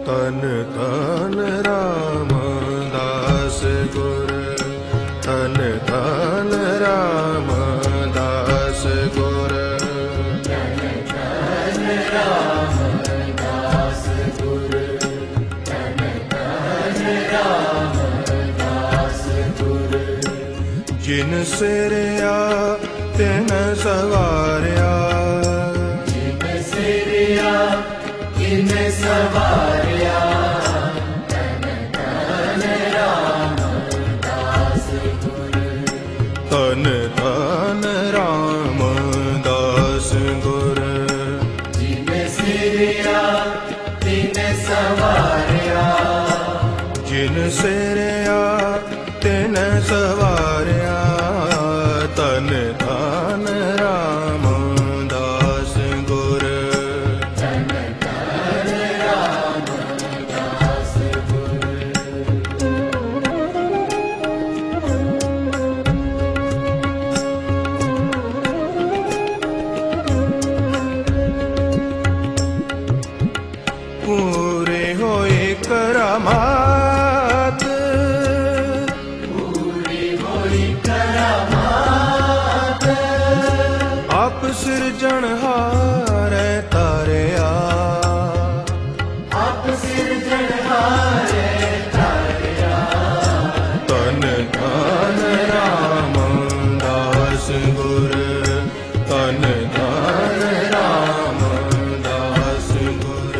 तन तन रामदास गुर, तन तन रामदास गुर, तन तन रामदास गुर, तन तन रामदास गुर। जिन सिरया तिन सवारिया, जिन सिरया तिन सवारिया, तन तन रामदास गुर, तन तन रामदास गुर। जिन सिरया तिन सवारिया, जिन सिरया तिन सवारिया, तन तन रामदास गुर, तन तन रामदास गुर। पूरे होए करामात, पूरी होई करामात, आप सिरजनहार तारिया, आप सिरजनहार तारिया, तन तन रामदास गुर, तन तन रामदास गुर।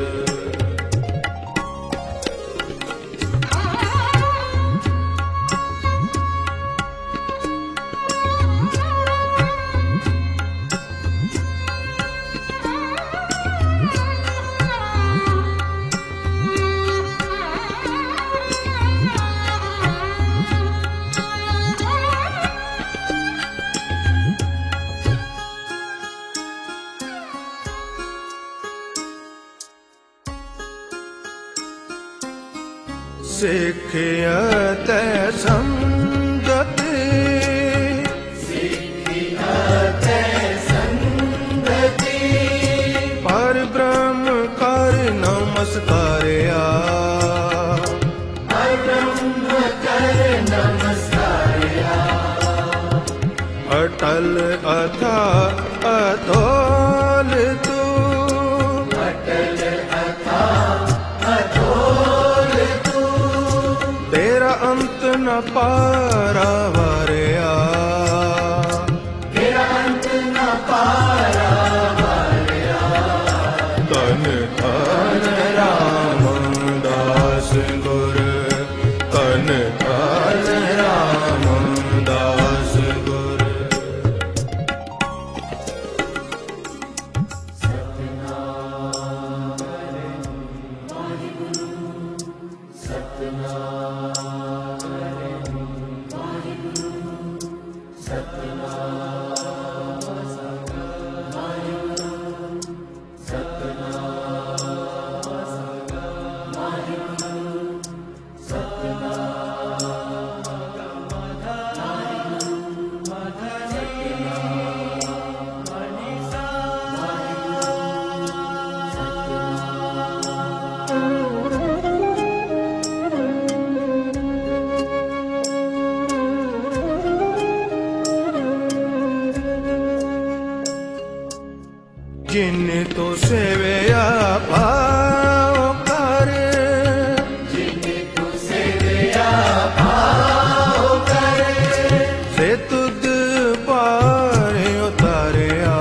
सिखियत संगति, सिखियत संगति, पर ब्रह्म कर नमस्कारिया, पर ब्रह्म कर नमस्कारिया, अटल अथा अतोल तू, अटल अथा अतोल तू, तेरा अंत न पारा वारिया, तेरा अंत न पारा वारिया, तन तन रामदास गुर, तन तन रामदास गुर। जिन तो सेवया पाओ कर, जिन तू सेवया भाव करे, से तुद पार उतारिया,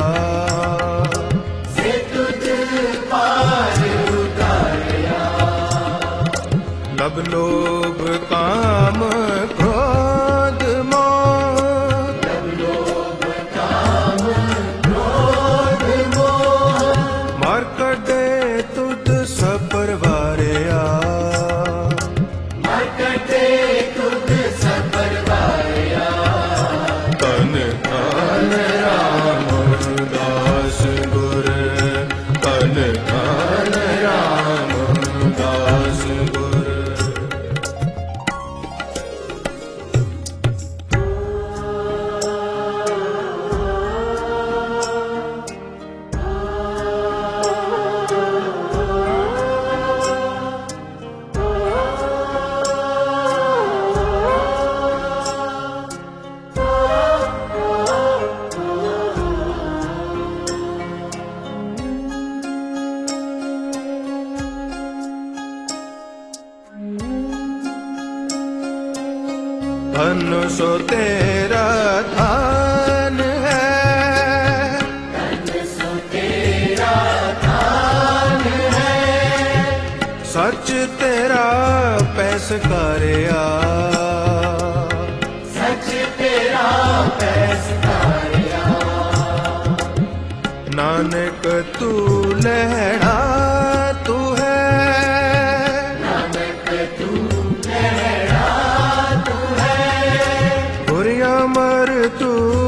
से तुझ पार उतारिया, लब लोभ काम क्रोध मोह, जब लोभ काम क्रोध मोह, मार कटे तुद सपर वारिया, मरकटे तुझ सबर वारिया, तन तन रामदास गुर, तन तन रामदास गुर। तन सो तेरा थान है, तन सो तेरा थान है, सच तेरा पैसकारिया, सच तेरा पैसकारिया। नानक तू लहड़ा तू है, नानक तू लहरा तू है, बुरिया मर तू